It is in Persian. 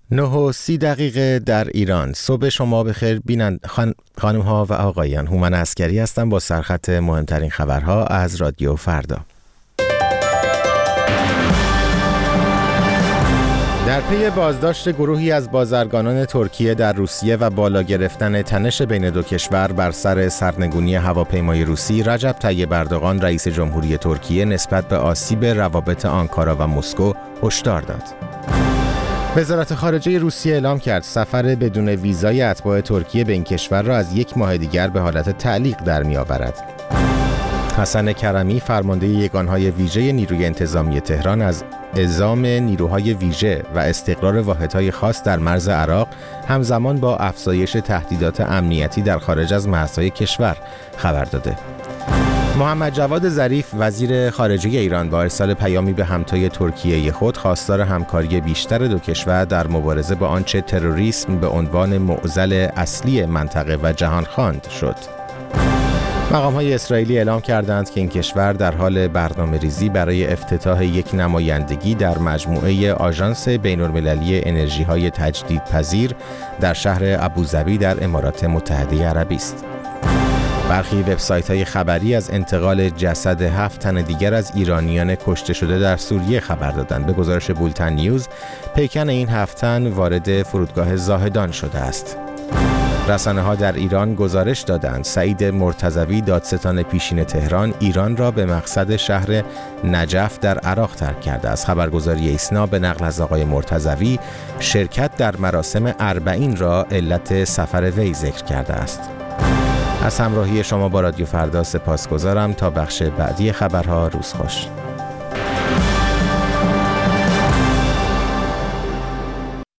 9:30 در ایران. صبح شما بخیر خانم ها و آقایان. هومن عسکری هستم با سرخط مهمترین خبرها از رادیو فردا. در پی بازداشت گروهی از بازرگانان ترکیه در روسیه و بالا گرفتن تنش بین دو کشور بر سر سرنگونی هواپیمای روسی، رجب طیب اردوغان رئیس جمهوری ترکیه نسبت به آسیب روابط آنکارا و مسکو هشدار داد. وزارت خارجه روسیه اعلام کرد سفر بدون ویزای اتباع ترکیه به این کشور را از 1 ماه دیگر به حالت تعلیق در می‌آورد. حسن کرمی فرمانده یگانهای ویژه نیروی انتظامی تهران از اعزام نیروهای ویژه و استقرار واحدهای خاص در مرز عراق همزمان با افزایش تهدیدات امنیتی در خارج از مرزهای کشور خبر داده. محمد جواد ظریف وزیر خارجه ایران با ارسال پیامی به همتای ترکیه خود خواستار همکاری بیشتر دو کشور در مبارزه با آنچه تروریسم به عنوان معضل اصلی منطقه و جهان خواند شد. مقام‌های اسرائیلی اعلام کردند که این کشور در حال برنامه‌ریزی برای افتتاح یک نمایندگی در مجموعه آژانس بین‌المللی انرژی‌های تجدیدپذیر در شهر ابوظبی در امارات متحده عربی است. برخی وبسایت‌های خبری از انتقال جسد 7 تن دیگر از ایرانیان کشته شده در سوریه خبر دادند. به گزارش بولتن نیوز، پیکن این 7 تن وارد فرودگاه زاهدان شده است. رسانه‌ها در ایران گزارش دادند سعید مرتضوی دادستان پیشین تهران ایران را به مقصد شهر نجف در عراق ترک کرده است. خبرگزاری ایسنا به نقل از آقای مرتضوی شرکت در مراسم 40 را علت سفر وی ذکر کرده است. از همراهی شما با رادیو فردا سپاسگزارم. تا بخش بعدی خبرها روز خوش.